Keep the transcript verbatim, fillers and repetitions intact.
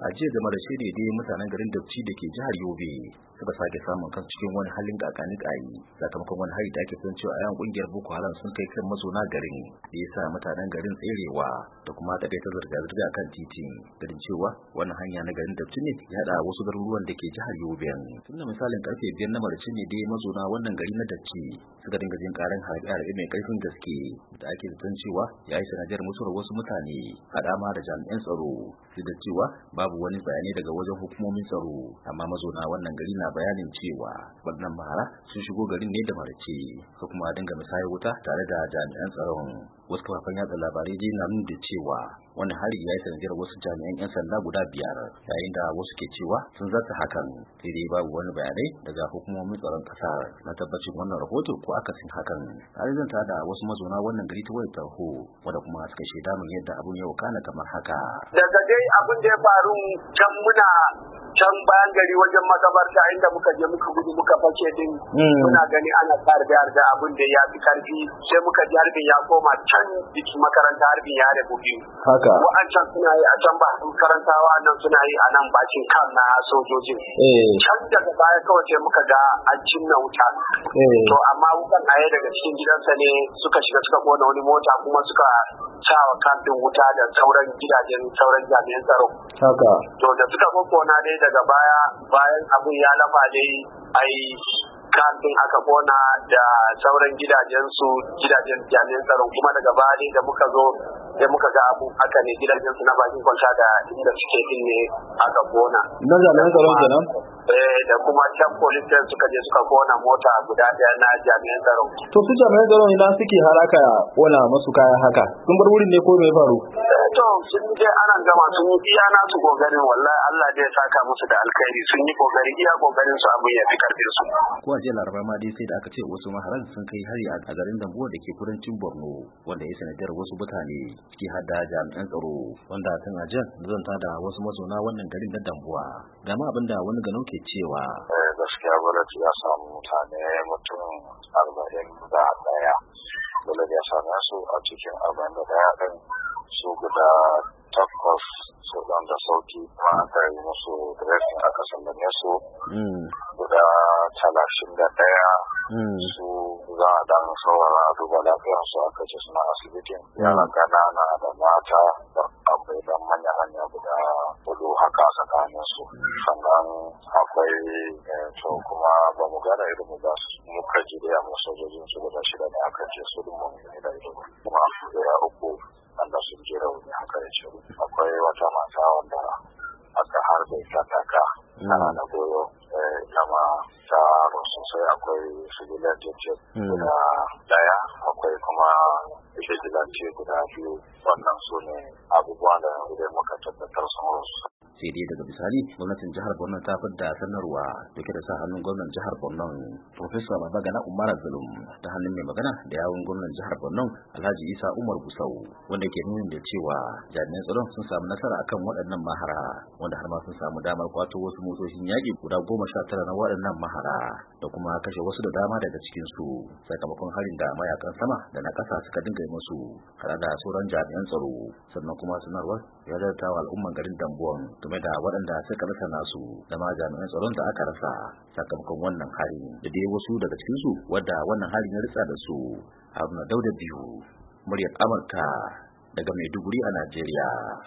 a jiya da marashi ne dai mutanen garin Dabci da ke jihar Yobe suka sake samun kan cikin wani halin kakani kayi sakamakon wani hari da ake san cewa ayan kungiyar Boko Haram sun kai kan mazauna garin da yasa mutanen garin tserewa da kuma ta ta zirga-zirga kan titin garin cewa wannan hanya na garin Dabci ne ya hada wasu garuruwan da ke jihar Yobe. Tun da misalin karfe biyar na marashi ne dai mazauna wannan gari na Dabci suka dinga jin karan harbe-harbe mai karfin gaske da ake zaton cewa ya yi sanadiyar mutuwar wasu mutane hada ma da jami'an tsaro da cewa babu wani bayani daga wajen hukumomin tsaro, amma mazauna wannan gari na bayanin cewa wannan mahara sun shigo garin ne da marace ko kuma dinga misayar wuta tare da jami'an tsaron. Wasu kafafen yatsa labarai dai na nuna cewa wani hari ya yi sanadiyar wasu jami'an 'yan sanda guda biyar, yayin da wasu ke cewa sun zarta hakan, sai dai babu wani bayanai daga hukumomin tsaron kasar na tabbacin wannan rahoto ko akasin hakan. Har zanta da wasu mazauna wannan gari ta wayar tarho wanda kuma suka shaida min yadda abun ya wakana kamar haka. Daga dai abin da ya faru can muna can bayan gari wajen makabarta inda muka je muka gudu muka face din muna gani ana tarbe da abin da ya fi karfi, sai muka ji harbin ya koma can jikin makaranta, harbin ya rabu biyu. Haka. Wa'ancan suna yi a can ba makarantawa nan suna yi a nan bakin kan na sojojin. Can daga baya kawai sai muka ga an cinna wuta. To amma wutan a daga cikin gidansa ne suka shiga suka kona wani mota kuma suka sa wa kantin wuta da sauran gidajen sauran jami'an tsaro. Haka. To da suka kona dai daga baya bayan abun ya lafa dai ai kantin aka kona da sauran gidajen su gidajen jami'an tsaron, kuma daga baya dai da muka zo sai muka ga abu haka ne gidajen su na bakin kwanta da inda suke din ne aka kona. Na jami'an tsaron kenan? Eh da kuma can police suka je suka kona mota guda daya na jami'an tsaron. To su jami'an tsaron idan suke haraka kona masu kaya haka sun bar wurin ne ko me faru? To sun je anan gama sun yi iya nasu kokarin, wallahi Allah zai saka musu da alkhairi, sun yi kokari iya kokarin su abin ya fi karfin su. Ko a jiya Laraba ma dai sai da aka ce wasu maharan sun kai hari a garin Dambuwa da ke kudancin Borno wanda ya sanadiyar wasu mutane ciki har da jami'an tsaro, wanda tun a jan zanta da wasu mazauna wannan garin na Dambuwa ga ma abinda wani ganau ke cewa. Eh gaskiya gwamnati ya samu mutane mutum arba'in da daya dole ya same su a cikin arba'in da daya din su guda takwas su dan da sauki kuma aka yi musu dressing aka sallame su guda talatin da daya su za a dan saurara a duba lafiyar su aka ce suna asibitin, yara ƙanana da mata da akwai dan manya hanya guda hudu haka tsakanin su. Sannan akwai to kuma ba mu gane irin mu ba muka ji da mu sojojin su guda shida ne aka ce su dun mu ne da ido kuma guda uku wanda sun je rauni haka ya ce. Akwai wata mata wanda aka harbe ta taka ana na goyo kama ta sosai. Akwai civilian jeje guda daya, akwai kuma vigilante guda biyu. Wannan su ne abubuwan da idan muka tabbatar sun wasu. Sai dai daga bisani gwamnatin jihar Borno ta fidda sanarwa dauke da sa hannun gwamnan jihar Borno Professor Babagana Umar Zulum ta hannun mai magana da yawun gwamnan jihar Borno Alhaji Isa Umar Gusau, wanda ke nuna da cewa jami'an tsaron sun samu nasara akan waɗannan mahara, wanda har ma sun samu damar kwato wasu motocin yaƙi guda goma sha tara na waɗannan mahara da kuma kashe wasu da dama daga cikin su sakamakon harin da mayakan sama da na ƙasa suka dinga yi musu tare da sauran jami'an tsaro. Sannan kuma sanarwar ya zarta wa al'umman garin Dambuwan game da waɗanda suka rasa nasu da ma jami'an tsaron da aka rasa sakamakon wannan hari da dai wasu daga cikin su wadda wannan hari ya ritsa da su. Haruna Dauda Biyu, muryar Amurka daga Maiduguri a Najeriya.